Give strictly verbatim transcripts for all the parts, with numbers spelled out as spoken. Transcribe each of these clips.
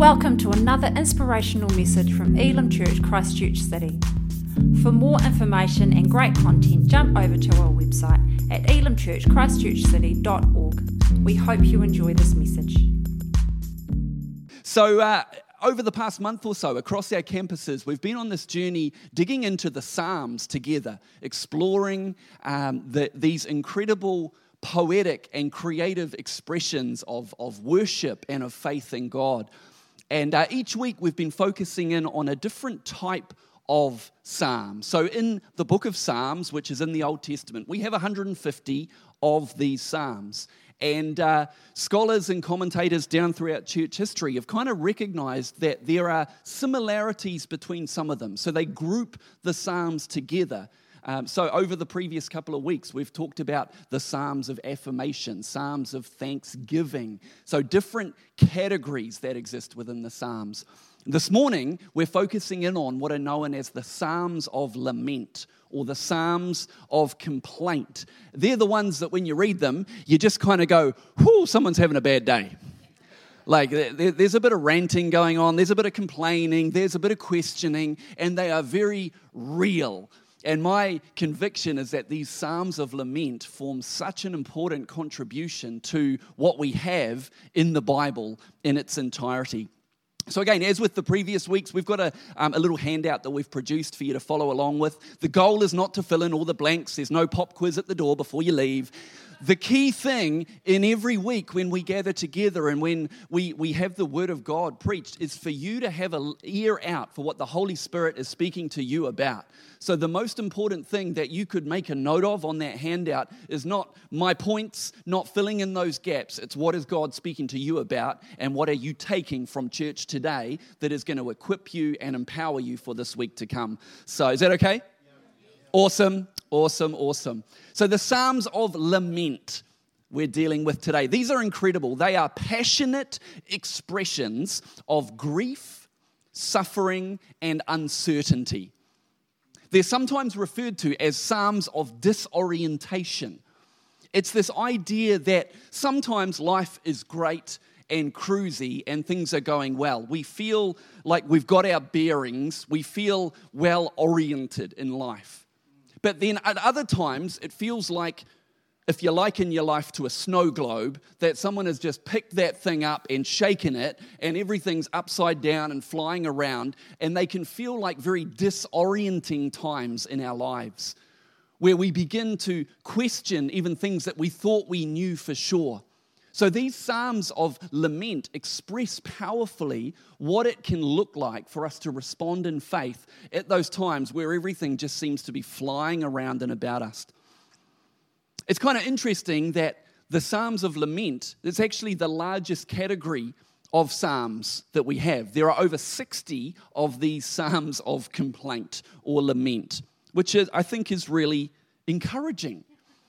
Welcome to another inspirational message from Elim Church Christchurch City. For more information and great content, jump over to our website at elim church christchurch city dot org. We hope you enjoy this message. So, uh, over the past month or so, across our campuses, we've been on this journey digging into the Psalms together, exploring um, the, these incredible poetic and creative expressions of, of worship and of faith in God. And uh, each week we've been focusing in on a different type of psalm. So in the book of Psalms, which is in the Old Testament, we have one hundred fifty of these psalms. And uh, scholars and commentators down throughout church history have kind of recognized that there are similarities between some of them. So they group the psalms together. Um, so over the previous couple of weeks, we've talked about the Psalms of affirmation, Psalms of thanksgiving. So different categories that exist within the Psalms. This morning, we're focusing in on what are known as the Psalms of lament or the Psalms of complaint. They're the ones that when you read them, you just kind of go, whew, someone's having a bad day. Like there, there's a bit of ranting going on, there's a bit of complaining, there's a bit of questioning, and they are very real. And my conviction is that these Psalms of lament form such an important contribution to what we have in the Bible in its entirety. So again, as with the previous weeks, we've got a, um, a little handout that we've produced for you to follow along with. The goal is not to fill in all the blanks. There's no pop quiz at the door before you leave. The key thing in every week when we gather together and when we, we have the Word of God preached is for you to have an ear out for what the Holy Spirit is speaking to you about. So the most important thing that you could make a note of on that handout is not my points, not filling in those gaps. It's what is God speaking to you about and what are you taking from church today that is going to equip you and empower you for this week to come. So is that okay? Awesome, awesome, awesome. So the Psalms of lament we're dealing with today. These are incredible. They are passionate expressions of grief, suffering, and uncertainty. They're sometimes referred to as Psalms of disorientation. It's this idea that sometimes life is great and cruisy and things are going well. We feel like we've got our bearings. We feel well oriented in life. But then at other times, it feels like, if you liken your life to a snow globe, that someone has just picked that thing up and shaken it, and everything's upside down and flying around, and they can feel like very disorienting times in our lives, where we begin to question even things that we thought we knew for sure. So these Psalms of lament express powerfully what it can look like for us to respond in faith at those times where everything just seems to be flying around and about us. It's kind of interesting that the Psalms of lament is actually the largest category of Psalms that we have. There are over sixty of these Psalms of complaint or lament, which is, I think is really encouraging.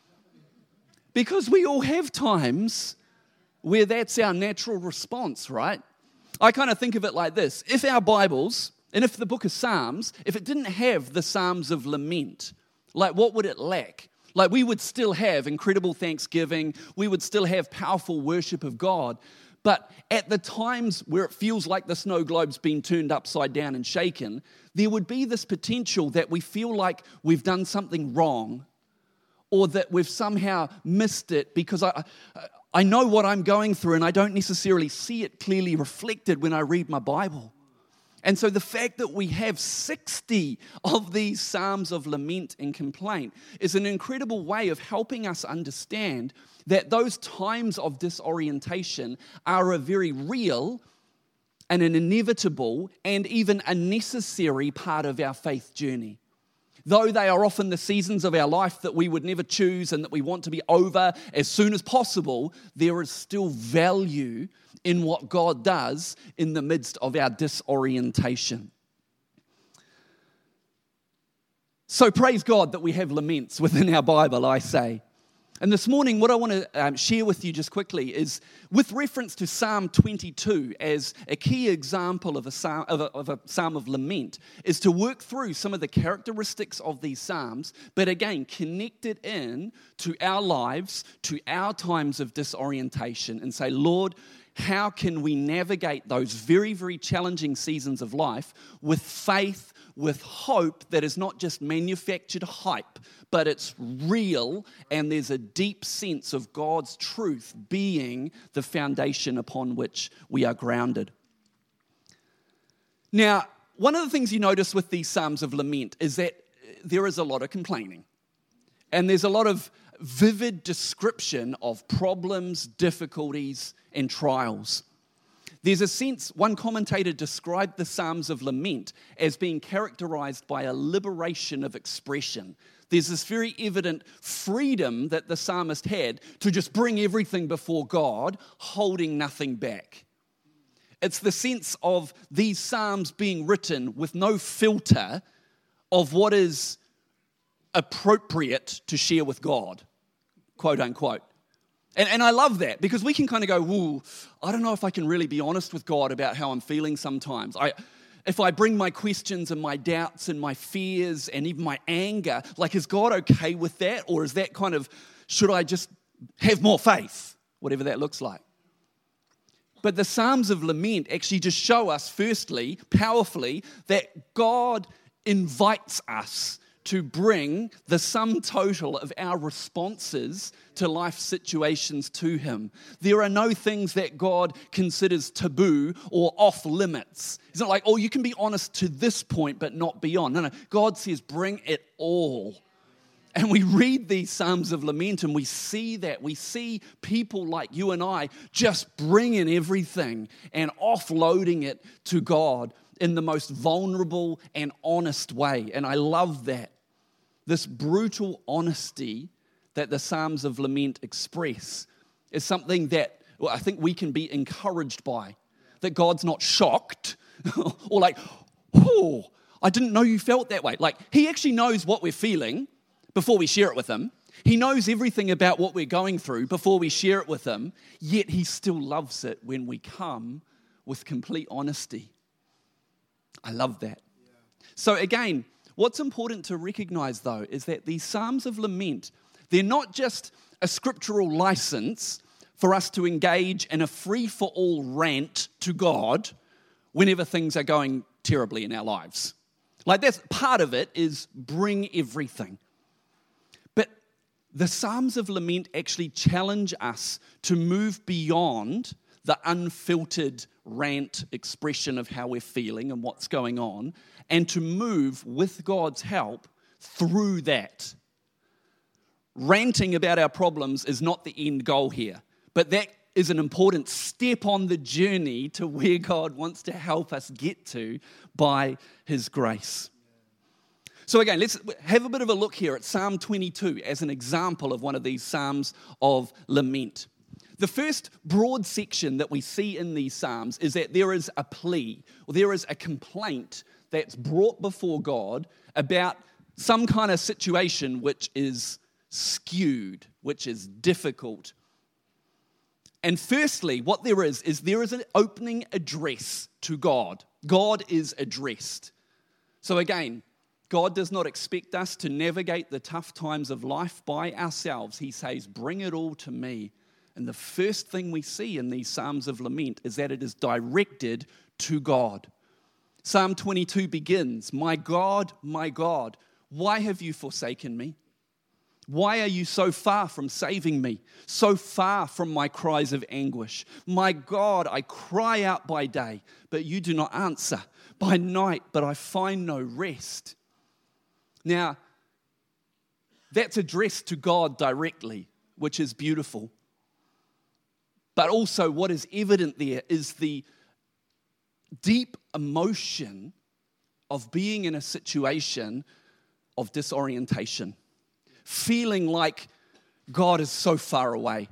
Because we all have times where that's our natural response, right? I kind of think of it like this. If our Bibles, and if the book of Psalms, if it didn't have the Psalms of lament, like what would it lack? Like we would still have incredible thanksgiving, we would still have powerful worship of God, but at the times where it feels like the snow globe's been turned upside down and shaken, there would be this potential that we feel like we've done something wrong or that we've somehow missed it because I... I know what I'm going through and I don't necessarily see it clearly reflected when I read my Bible. And so the fact that we have sixty of these Psalms of lament and complaint is an incredible way of helping us understand that those times of disorientation are a very real and an inevitable and even a necessary part of our faith journey. Though they are often the seasons of our life that we would never choose and that we want to be over as soon as possible, there is still value in what God does in the midst of our disorientation. So praise God that we have laments within our Bible, I say. And this morning, what I want to um, share with you just quickly is with reference to Psalm twenty-two as a key example of a, psalm, of, a, of a psalm of lament, is to work through some of the characteristics of these psalms, but again, connect it in to our lives, to our times of disorientation, and say, Lord, how can we navigate those very, very challenging seasons of life with faith, with hope that is not just manufactured hype, but it's real, and there's a deep sense of God's truth being the foundation upon which we are grounded. Now, one of the things you notice with these Psalms of Lament is that there is a lot of complaining. And there's a lot of vivid description of problems, difficulties, and trials. There's a sense, one commentator described the Psalms of Lament as being characterized by a liberation of expression. There's this very evident freedom that the psalmist had to just bring everything before God, holding nothing back. It's the sense of these psalms being written with no filter of what is appropriate to share with God, quote unquote. And, and I love that because we can kind of go, whoa, I don't know if I can really be honest with God about how I'm feeling sometimes. I, if I bring my questions and my doubts and my fears and even my anger, like, is God okay with that? Or is that kind of, should I just have more faith? Whatever that looks like. But the Psalms of Lament actually just show us, firstly, powerfully, that God invites us to bring the sum total of our responses to life situations to Him. There are no things that God considers taboo or off limits. It's not like, oh, you can be honest to this point but not beyond. No, no. God says, bring it all. And we read these Psalms of Lament and we see that. We see people like you and I just bringing everything and offloading it to God in the most vulnerable and honest way. And I love that. This brutal honesty that the Psalms of Lament express is something that, well, I think we can be encouraged by. That God's not shocked or like, oh, I didn't know you felt that way. Like, He actually knows what we're feeling before we share it with Him. He knows everything about what we're going through before we share it with Him, yet He still loves it when we come with complete honesty. I love that. Yeah. So again, what's important to recognize, though, is that these Psalms of Lament, they're not just a scriptural license for us to engage in a free-for-all rant to God whenever things are going terribly in our lives. Like, that's part of it, is bring everything. But the Psalms of Lament actually challenge us to move beyond the unfiltered rant expression of how we're feeling and what's going on, and to move with God's help through that. Ranting about our problems is not the end goal here, but that is an important step on the journey to where God wants to help us get to by His grace. So again, let's have a bit of a look here at Psalm twenty-two as an example of one of these Psalms of Lament. The first broad section that we see in these Psalms is that there is a plea, or there is a complaint that's brought before God about some kind of situation which is skewed, which is difficult. And firstly, what there is, is there is an opening address to God. God is addressed. So again, God does not expect us to navigate the tough times of life by ourselves. He says, bring it all to me. And the first thing we see in these Psalms of Lament is that it is directed to God. Psalm twenty-two begins, my God, my God, why have you forsaken me? Why are you so far from saving me, so far from my cries of anguish? My God, I cry out by day, but you do not answer. By night, but I find no rest. Now, that's addressed to God directly, which is beautiful. But also what is evident there is the deep emotion of being in a situation of disorientation. Feeling like God is so far away.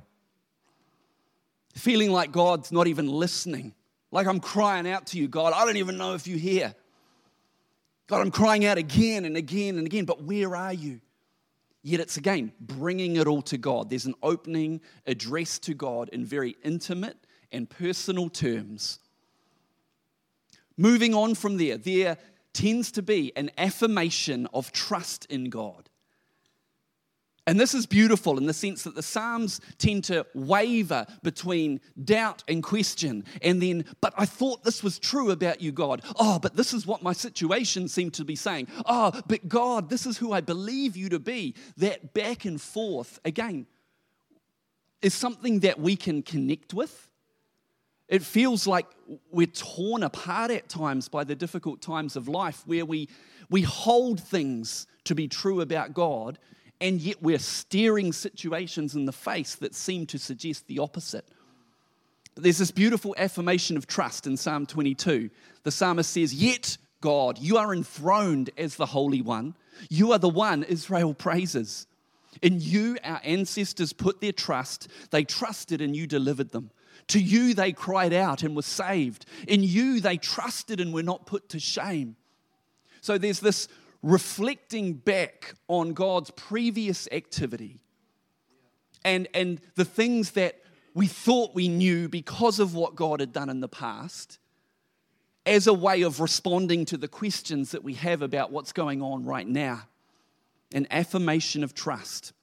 Feeling like God's not even listening. Like I'm crying out to you, God, I don't even know if you hear. God, I'm crying out again and again and again, but where are you? Yet it's, again, bringing it all to God. There's an opening address to God in very intimate and personal terms. Moving on from there, there tends to be an affirmation of trust in God. And this is beautiful in the sense that the Psalms tend to waver between doubt and question. And then, but I thought this was true about you, God. Oh, but this is what my situation seemed to be saying. Oh, but God, this is who I believe you to be. That back and forth, again, is something that we can connect with. It feels like we're torn apart at times by the difficult times of life where we, we hold things to be true about God, and yet we're staring situations in the face that seem to suggest the opposite. But there's this beautiful affirmation of trust in Psalm twenty-two. The psalmist says, "Yet, God, you are enthroned as the Holy One. You are the one Israel praises. In you our ancestors put their trust. They trusted and you delivered them. To you they cried out and were saved. In you they trusted and were not put to shame." So there's this reflecting back on God's previous activity and, and the things that we thought we knew because of what God had done in the past as a way of responding to the questions that we have about what's going on right now. An affirmation of trust.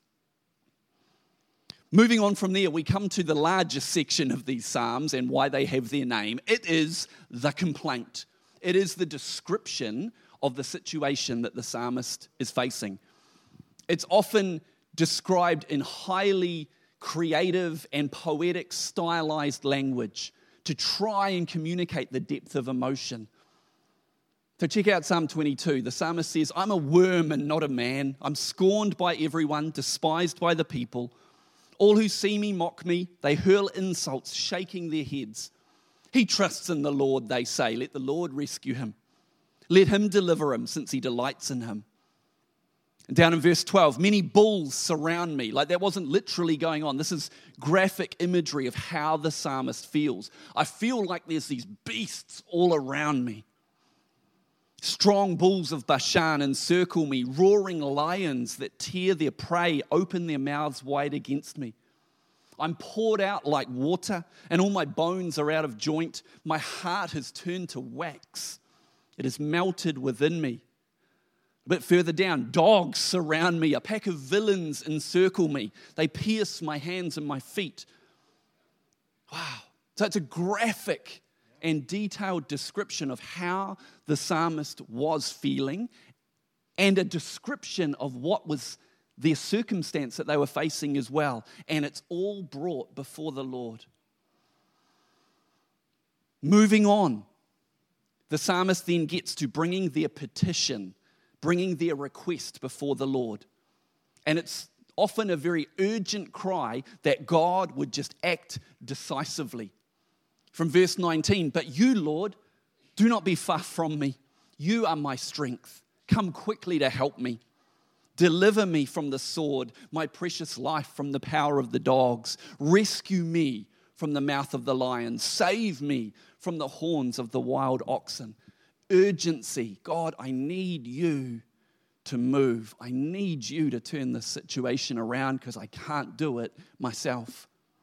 Moving on from there, we come to the largest section of these Psalms and why they have their name. It is the complaint. It is the description of the situation that the psalmist is facing. It's often described in highly creative and poetic stylized language to try and communicate the depth of emotion. So check out Psalm twenty-two. The psalmist says, "I'm a worm and not a man. I'm scorned by everyone, despised by the people. All who see me mock me. They hurl insults, shaking their heads. He trusts in the Lord, they say. Let the Lord rescue him. Let him deliver him, since he delights in him." And down in verse twelve, "Many bulls surround me." Like that wasn't literally going on. This is graphic imagery of how the psalmist feels. I feel like there's these beasts all around me. "Strong bulls of Bashan encircle me, roaring lions that tear their prey, open their mouths wide against me. I'm poured out like water, and all my bones are out of joint. My heart has turned to wax. It is melted within me." A bit further down, "Dogs surround me. A pack of villains encircle me. They pierce my hands and my feet." Wow. So it's a graphic and detailed description of how the psalmist was feeling and a description of what was their circumstance that they were facing as well. And it's all brought before the Lord. Moving on. The psalmist then gets to bringing their petition, bringing their request before the Lord. And it's often a very urgent cry that God would just act decisively. From verse nineteen, "But you, Lord, do not be far from me. You are my strength. Come quickly to help me. Deliver me from the sword, my precious life from the power of the dogs. Rescue me from the mouth of the lion. Save me from the horns of the wild oxen." Urgency. God, I need you to move. I need you to turn this situation around because I can't do it myself.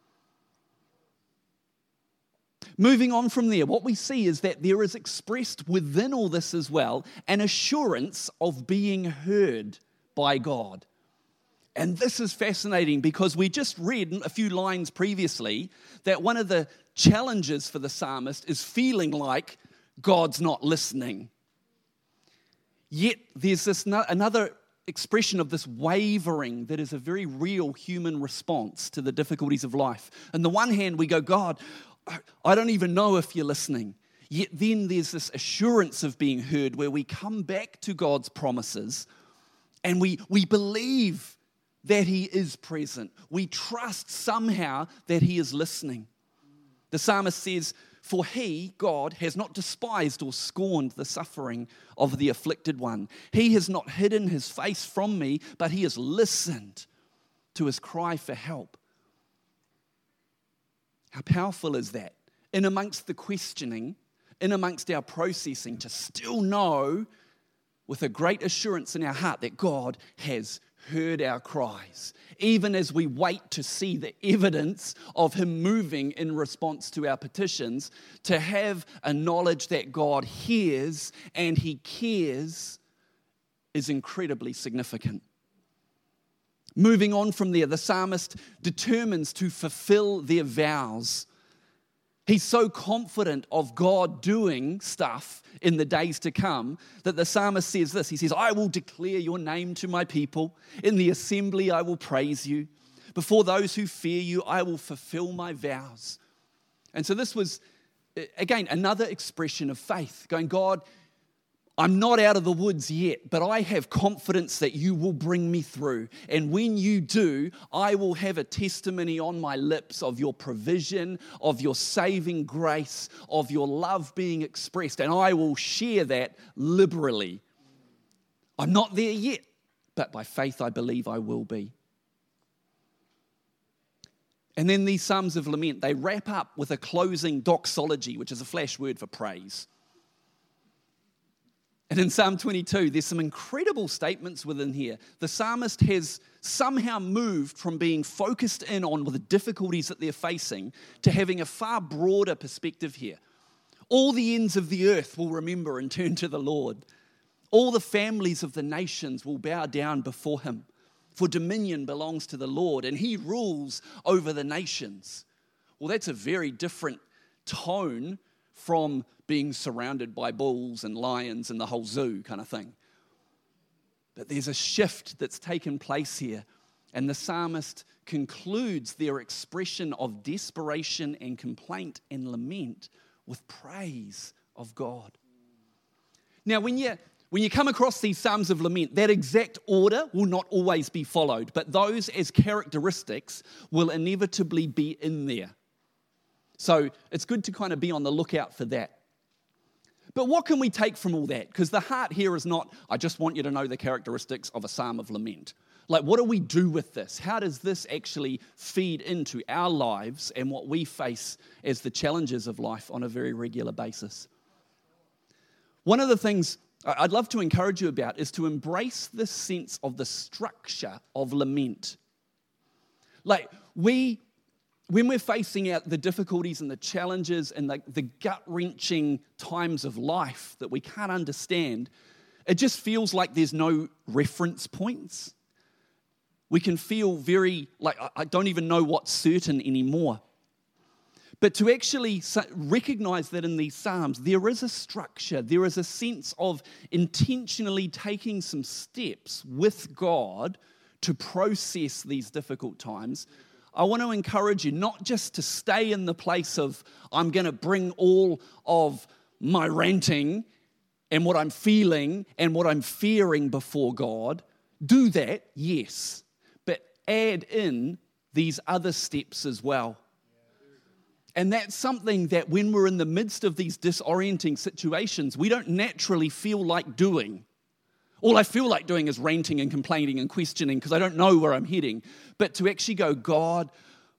Moving on from there, what we see is that there is expressed within all this as well an assurance of being heard by God. And this is fascinating because we just read a few lines previously that one of the challenges for the psalmist is feeling like God's not listening. Yet there's this no, another expression of this wavering that is a very real human response to the difficulties of life. On the one hand, we go, "God, I don't even know if you're listening." Yet then there's this assurance of being heard where we come back to God's promises and we, we believe that he is present. We trust somehow that he is listening. The psalmist says, "For he, God, has not despised or scorned the suffering of the afflicted one. He has not hidden his face from me, but he has listened to his cry for help." How powerful is that? In amongst the questioning, in amongst our processing, to still know with a great assurance in our heart that God has heard our cries, even as we wait to see the evidence of him moving in response to our petitions, to have a knowledge that God hears and he cares is incredibly significant. Moving on from there, the psalmist determines to fulfill their vows. He's so confident of God doing stuff in the days to come that the psalmist says this. He says, I will declare your name to my people. In the assembly I will praise you. Before those who fear you, I will fulfill my vows. And so this was, again, another expression of faith. Going, God, I'm not out of the woods yet, but I have confidence that you will bring me through. And when you do, I will have a testimony on my lips of your provision, of your saving grace, of your love being expressed. And I will share that liberally. I'm not there yet, but by faith I believe I will be. And then these Psalms of Lament, they wrap up with a closing doxology, which is a flash word for praise. And in Psalm twenty-two, there's some incredible statements within here. The psalmist has somehow moved from being focused in on the difficulties that they're facing to having a far broader perspective here. All the ends of the earth will remember and turn to the Lord. All the families of the nations will bow down before him. For dominion belongs to the Lord, and he rules over the nations. Well, that's a very different tone from being surrounded by bulls and lions and the whole zoo kind of thing. But there's a shift that's taken place here, and the psalmist concludes their expression of desperation and complaint and lament with praise of God. Now, when you when you come across these Psalms of Lament, that exact order will not always be followed, but those as characteristics will inevitably be in there. So it's good to kind of be on the lookout for that. But what can we take from all that? Because the heart here is not, I just want you to know the characteristics of a Psalm of Lament. Like, what do we do with this? How does this actually feed into our lives and what we face as the challenges of life on a very regular basis? One of the things I'd love to encourage you about is to embrace this sense of the structure of lament. Like, we... When we're facing out the difficulties and the challenges and the, the gut-wrenching times of life that we can't understand, it just feels like there's no reference points. We can feel very, like, I don't even know what's certain anymore. But to actually recognize that in these Psalms, there is a structure, there is a sense of intentionally taking some steps with God to process these difficult times. I want to encourage you not just to stay in the place of, I'm going to bring all of my ranting and what I'm feeling and what I'm fearing before God. Do that, yes, but add in these other steps as well. And that's something that when we're in the midst of these disorienting situations, we don't naturally feel like doing. All I feel like doing is ranting and complaining and questioning because I don't know where I'm heading. But to actually go, God,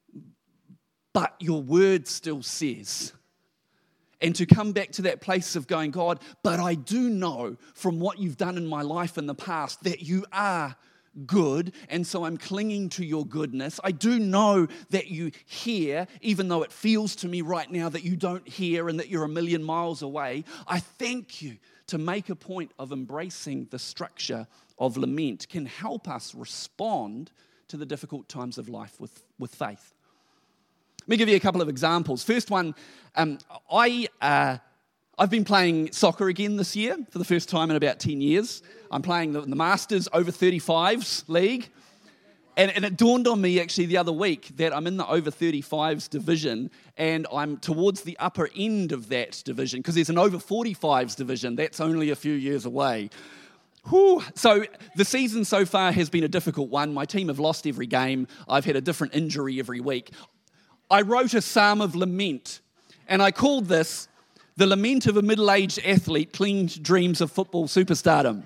but your word still says. And to come back to that place of going, God, but I do know from what you've done in my life in the past that you are good, and so I'm clinging to your goodness. I do know that you hear, even though it feels to me right now that you don't hear and that you're a million miles away. I thank you. To make a point of embracing the structure of lament can help us respond to the difficult times of life with, with faith. Let me give you a couple of examples. First one, um, I, uh, I've been playing soccer again this year for the first time in about ten years. I'm playing the, the Masters over thirty-fives League. And, and it dawned on me actually the other week that I'm in the over thirty-fives division and I'm towards the upper end of that division because there's an over forty-fives division. That's only a few years away. Whew. So the season so far has been a difficult one. My team have lost every game. I've had a different injury every week. I wrote a psalm of lament and I called this The Lament of a Middle-Aged Athlete Clinging to Dreams of Football Superstardom.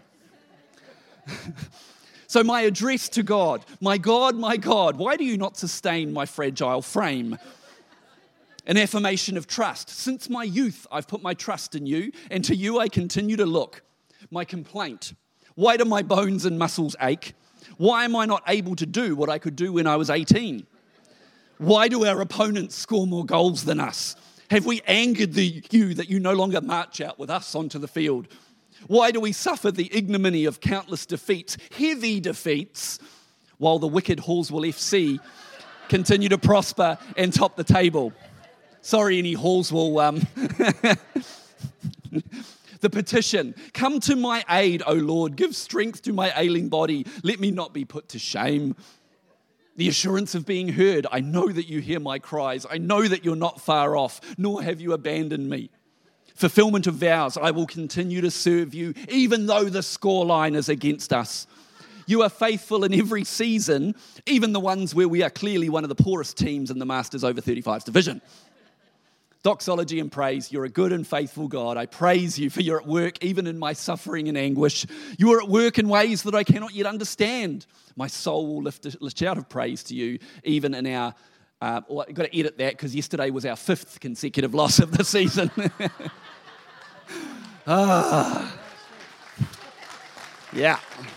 So my address to God, my God, my God, why do you not sustain my fragile frame? An affirmation of trust. Since my youth, I've put my trust in you, and to you I continue to look. My complaint. Why do my bones and muscles ache? Why am I not able to do what I could do when I was eighteen? Why do our opponents score more goals than us? Have we angered the, you that you no longer march out with us onto the field? Why do we suffer the ignominy of countless defeats, heavy defeats, while the wicked Hallsville F C continue to prosper and top the table? Sorry, any Hallsville. Um, the petition, come to my aid, O Lord, give strength to my ailing body. Let me not be put to shame. The assurance of being heard. I know that you hear my cries. I know that you're not far off, nor have you abandoned me. Fulfillment of vows. I will continue to serve you, even though the scoreline is against us. You are faithful in every season, even the ones where we are clearly one of the poorest teams in the Masters over thirty-fives division. Doxology and praise. You're a good and faithful God. I praise you for you're at work even in my suffering and anguish. You are at work in ways that I cannot yet understand. My soul will lift a shout of praise to you even in our, uh, well, I've got to edit that because yesterday was our fifth consecutive loss of the season. ah. Yeah.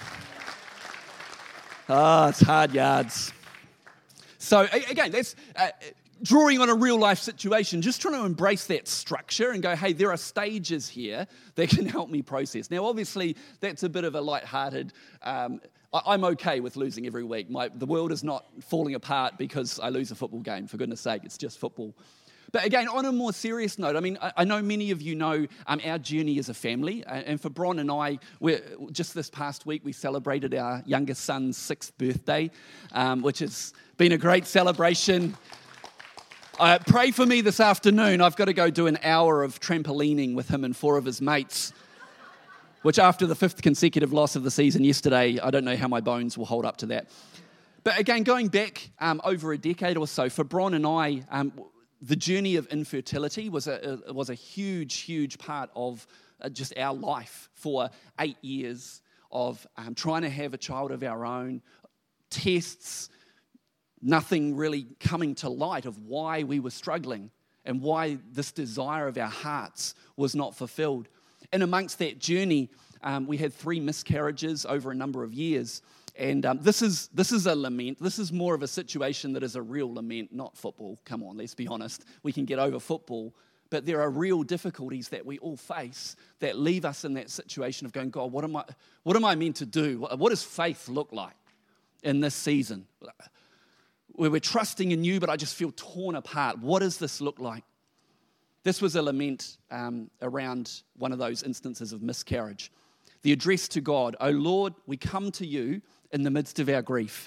Ah, it's hard yards. So again, that's... Uh, drawing on a real life situation, just trying to embrace that structure and go, hey, there are stages here that can help me process. Now, obviously, that's a bit of a lighthearted, um, I, I'm okay with losing every week. My, the world is not falling apart because I lose a football game, for goodness sake, it's just football. But again, on a more serious note, I mean, I, I know many of you know um, our journey as a family, and for Bron and I, we're, just this past week, we celebrated our youngest son's sixth birthday, um, which has been a great celebration. Uh, pray for me this afternoon. I've got to go do an hour of trampolining with him and four of his mates, which after the fifth consecutive loss of the season yesterday, I don't know how my bones will hold up to that. But again, going back um, over a decade or so, for Bron and I, um, the journey of infertility was a, a was a huge, huge part of uh, just our life for eight years of um, trying to have a child of our own, tests, nothing really coming to light of why we were struggling and why this desire of our hearts was not fulfilled. And amongst that journey, um, we had three miscarriages over a number of years. And um, this is this is a lament. This is more of a situation that is a real lament, not football. Come on, let's be honest. We can get over football, but there are real difficulties that we all face that leave us in that situation of going, God, what am I, what am I meant to do? What, what does faith look like in this season? Where we're trusting in you, but I just feel torn apart. What does this look like? This was a lament um, around one of those instances of miscarriage. The address to God, O Lord, we come to you in the midst of our grief.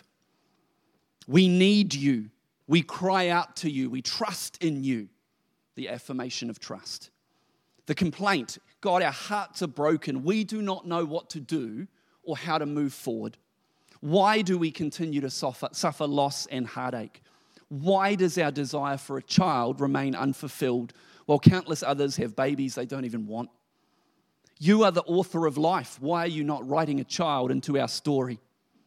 We need you. We cry out to you. We trust in you. The affirmation of trust. The complaint, God, our hearts are broken. We do not know what to do or how to move forward. Why do we continue to suffer, suffer loss and heartache? Why does our desire for a child remain unfulfilled while countless others have babies they don't even want? You are the author of life. Why are you not writing a child into our story?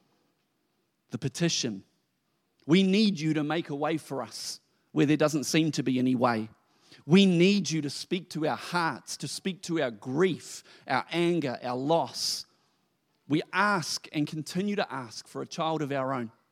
The petition. We need you to make a way for us where there doesn't seem to be any way. We need you to speak to our hearts, to speak to our grief, our anger, our loss. We ask and continue to ask for a child of our own.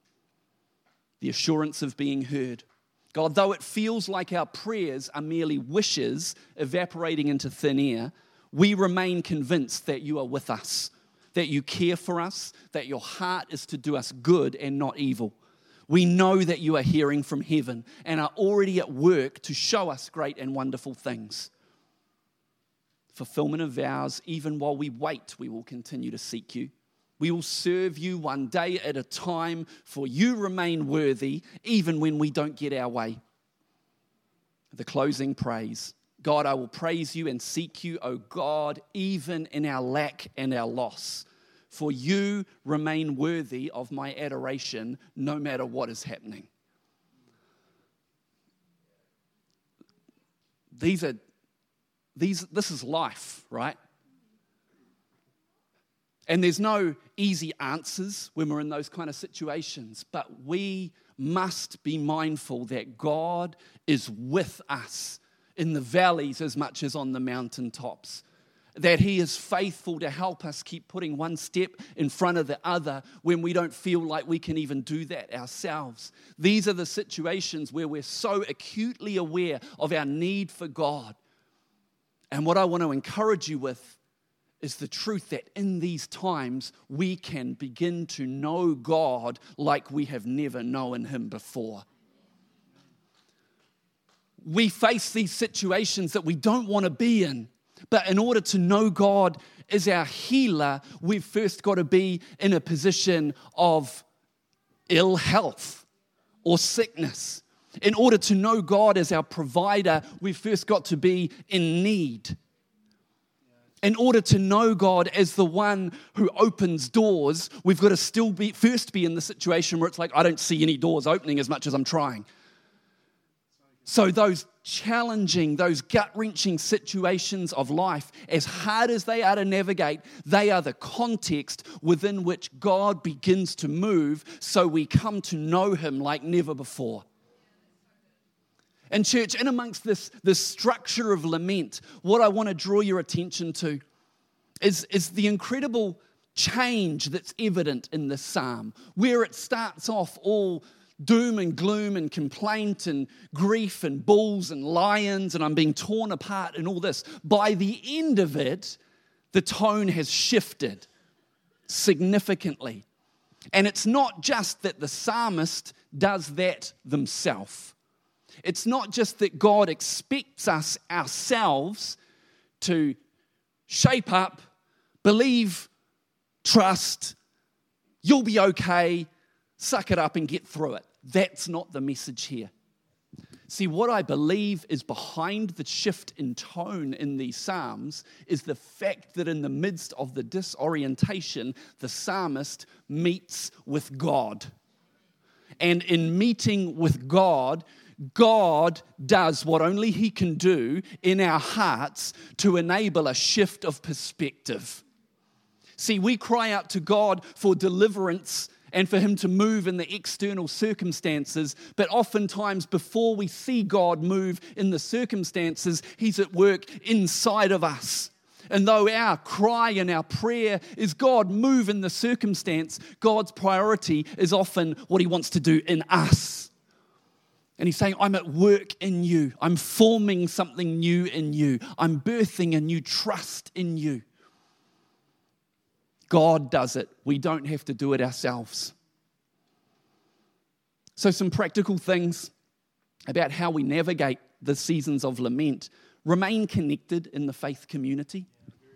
The assurance of being heard. God, though it feels like our prayers are merely wishes evaporating into thin air, we remain convinced that you are with us, that you care for us, that your heart is to do us good and not evil. We know that you are hearing from heaven and are already at work to show us great and wonderful things. Fulfillment of vows, even while we wait, we will continue to seek you. We will serve you one day at a time, for you remain worthy, even when we don't get our way. The closing praise. God, I will praise you and seek you, O God, even in our lack and our loss. For you remain worthy of my adoration, no matter what is happening. These are These, this is life, right? And there's no easy answers when we're in those kind of situations, but we must be mindful that God is with us in the valleys as much as on the mountaintops. that He is faithful to help us keep putting one step in front of the other when we don't feel like we can even do that ourselves. These are the situations where we're so acutely aware of our need for God. And what I want to encourage you with is the truth that in these times we can begin to know God like we have never known Him before. We face these situations that we don't want to be in. But in order to know God as our healer, we've first got to be in a position of ill health or sickness. In order to know God as our provider, we've first got to be in need. In order to know God as the one who opens doors, we've got to still be first be in the situation where it's like, I don't see any doors opening as much as I'm trying. So those challenging, those gut-wrenching situations of life, as hard as they are to navigate, they are the context within which God begins to move so we come to know Him like never before. And church, in amongst this, this structure of lament, what I want to draw your attention to is, is the incredible change that's evident in this psalm, where it starts off all doom and gloom and complaint and grief and bulls and lions and I'm being torn apart and all this. By the end of it, the tone has shifted significantly. And it's not just that the psalmist does that themselves. It's not just that God expects us ourselves to shape up, believe, trust, you'll be okay, suck it up and get through it. That's not the message here. See, what I believe is behind the shift in tone in these psalms is the fact that in the midst of the disorientation, the psalmist meets with God. And in meeting with God, God does what only He can do in our hearts to enable a shift of perspective. See, we cry out to God for deliverance and for Him to move in the external circumstances, but oftentimes before we see God move in the circumstances, He's at work inside of us. And though our cry and our prayer is God move in the circumstance, God's priority is often what He wants to do in us. And He's saying, I'm at work in you. I'm forming something new in you. I'm birthing a new trust in you. God does it. We don't have to do it ourselves. So some practical things about how we navigate the seasons of lament. Remain connected in the faith community.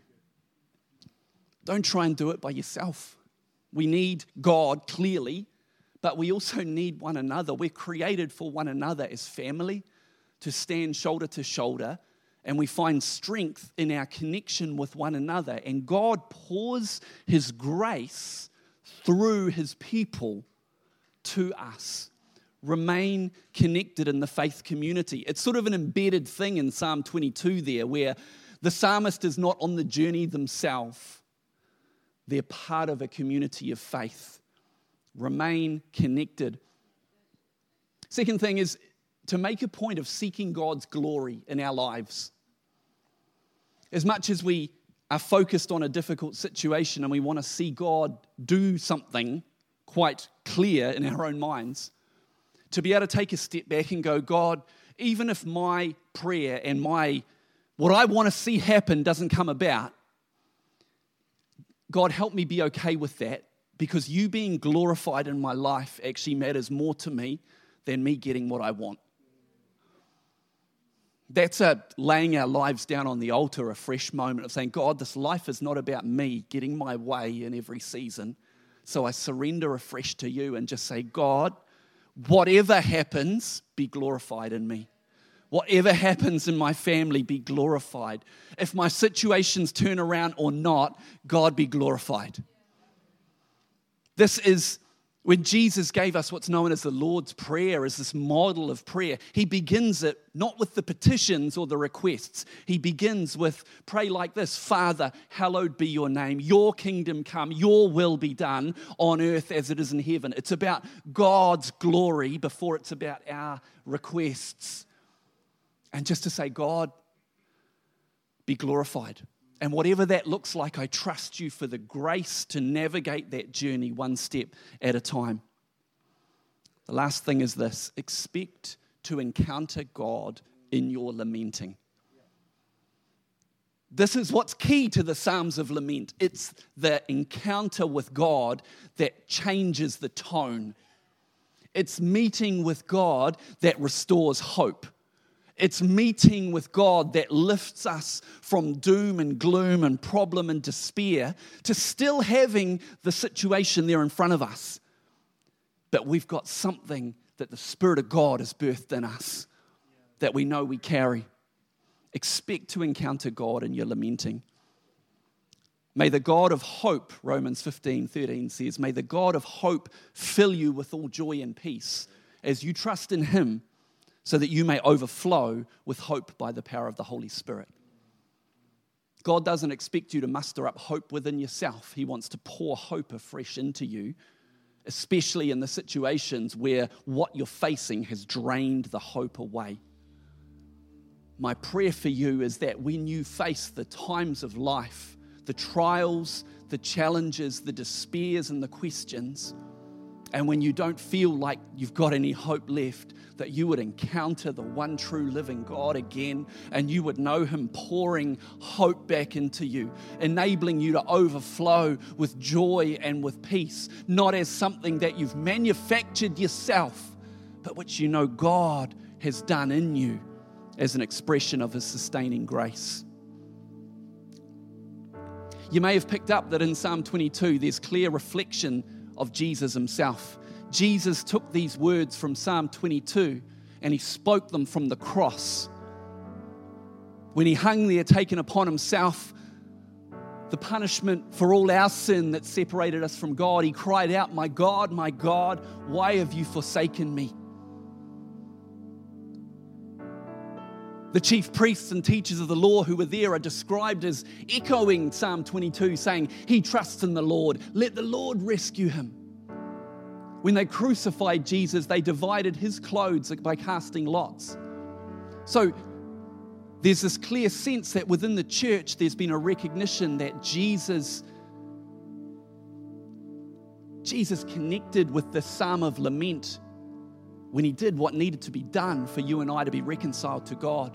Don't try and do it by yourself. We need God clearly, but we also need one another. We're created for one another as family to stand shoulder to shoulder. And we find strength in our connection with one another. And God pours His grace through His people to us. Remain connected in the faith community. It's sort of an embedded thing in Psalm twenty-two there, where the psalmist is not on the journey themselves. They're part of a community of faith. Remain connected. Second thing is to make a point of seeking God's glory in our lives. As much as we are focused on a difficult situation and we want to see God do something quite clear in our own minds, to be able to take a step back and go, God, even if my prayer and my what I want to see happen doesn't come about, God, help me be okay with that, because you being glorified in my life actually matters more to me than me getting what I want. That's a laying our lives down on the altar, a fresh moment of saying, God, this life is not about me getting my way in every season. So I surrender afresh to you and just say, God, whatever happens, be glorified in me. Whatever happens in my family, be glorified. If my situations turn around or not, God be glorified. This is when Jesus gave us what's known as the Lord's Prayer, as this model of prayer. He begins it not with the petitions or the requests. He begins with, pray like this, Father, hallowed be your name. Your kingdom come, your will be done on earth as it is in heaven. It's about God's glory before it's about our requests. And just to say, God, be glorified. And whatever that looks like, I trust you for the grace to navigate that journey one step at a time. The last thing is this: expect to encounter God in your lamenting. This is what's key to the Psalms of Lament. It's the encounter with God that changes the tone. It's meeting with God that restores hope. It's meeting with God that lifts us from doom and gloom and problem and despair to still having the situation there in front of us. But we've got something that the Spirit of God has birthed in us that we know we carry. Expect to encounter God in your lamenting. May the God of hope, Romans fifteen thirteen says, may the God of hope fill you with all joy and peace as you trust in Him, so that you may overflow with hope by the power of the Holy Spirit. God doesn't expect you to muster up hope within yourself. He wants to pour hope afresh into you, especially in the situations where what you're facing has drained the hope away. My prayer for you is that when you face the times of life, the trials, the challenges, the despairs, and the questions, and when you don't feel like you've got any hope left, that you would encounter the one true living God again, and you would know Him pouring hope back into you, enabling you to overflow with joy and with peace, not as something that you've manufactured yourself, but which you know God has done in you as an expression of His sustaining grace. You may have picked up that in Psalm twenty-two, there's clear reflection of Jesus Himself. Jesus took these words from Psalm twenty-two and He spoke them from the cross. When He hung there, taken upon Himself the punishment for all our sin that separated us from God, He cried out, "My God, my God, why have you forsaken me?" The chief priests and teachers of the law who were there are described as echoing Psalm twenty-two, saying, "He trusts in the Lord. Let the Lord rescue him." When they crucified Jesus, they divided His clothes by casting lots. So there's this clear sense that within the church, there's been a recognition that Jesus, Jesus connected with the Psalm of Lament when He did what needed to be done for you and I to be reconciled to God.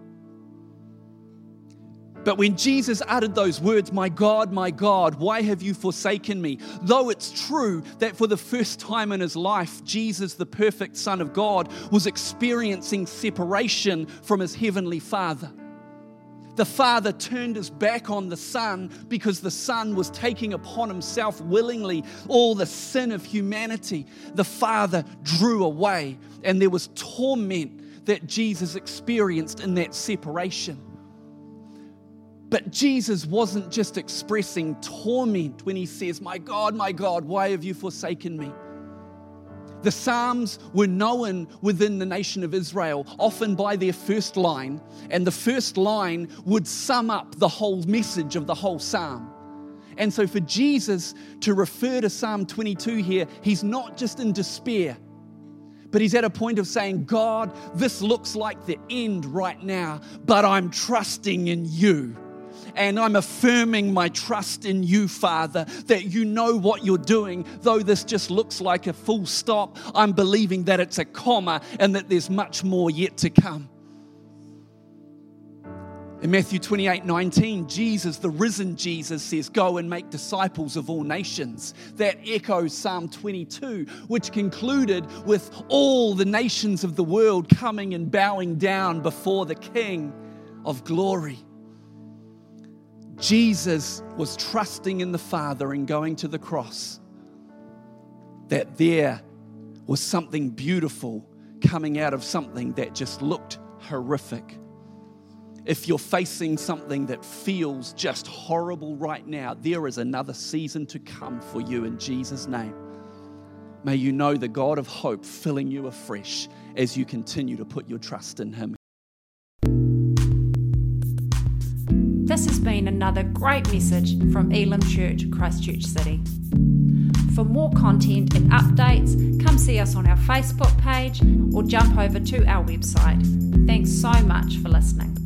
But when Jesus uttered those words, "My God, my God, why have you forsaken me?" Though it's true that for the first time in His life, Jesus, the perfect Son of God, was experiencing separation from His heavenly Father. The Father turned His back on the Son because the Son was taking upon Himself willingly all the sin of humanity. The Father drew away, and there was torment that Jesus experienced in that separation. But Jesus wasn't just expressing torment when He says, "My God, my God, why have you forsaken me?" The Psalms were known within the nation of Israel, often by their first line, and the first line would sum up the whole message of the whole Psalm. And so for Jesus to refer to Psalm twenty-two here, He's not just in despair, but He's at a point of saying, "God, this looks like the end right now, but I'm trusting in you. And I'm affirming my trust in you, Father, that you know what you're doing. Though this just looks like a full stop, I'm believing that it's a comma and that there's much more yet to come." In Matthew twenty-eight nineteen, Jesus, the risen Jesus, says, "Go and make disciples of all nations." That echoes Psalm twenty-two, which concluded with all the nations of the world coming and bowing down before the King of glory. Jesus was trusting in the Father and going to the cross, that there was something beautiful coming out of something that just looked horrific. If you're facing something that feels just horrible right now, there is another season to come for you in Jesus' name. May you know the God of hope filling you afresh as you continue to put your trust in Him. This has been another great message from Elim Church, Christchurch City. For more content and updates, come see us on our Facebook page or jump over to our website. Thanks so much for listening.